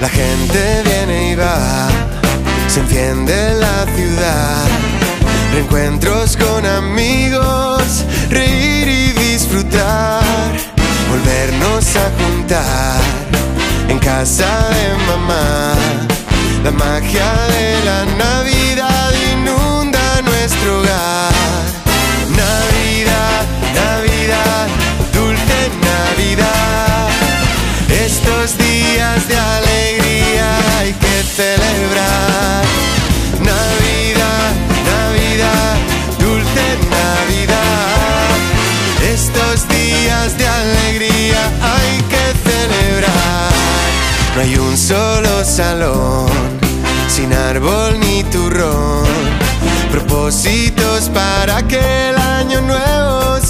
La gente viene y va, se enciende la ciudad. Reencuentros con amigos, reír y disfrutar. Volvernos a juntar en casa de mamá. La magia de la Navidad inunda nuestro hogar. Navidad, Navidad, dulce Navidad. Estos días de alegría hay que celebrar. Navidad, Navidad, dulce Navidad. Estos días de alegría hay que celebrar. No hay un solo salón sin árbol ni turrón. Propósitos para que el año nuevo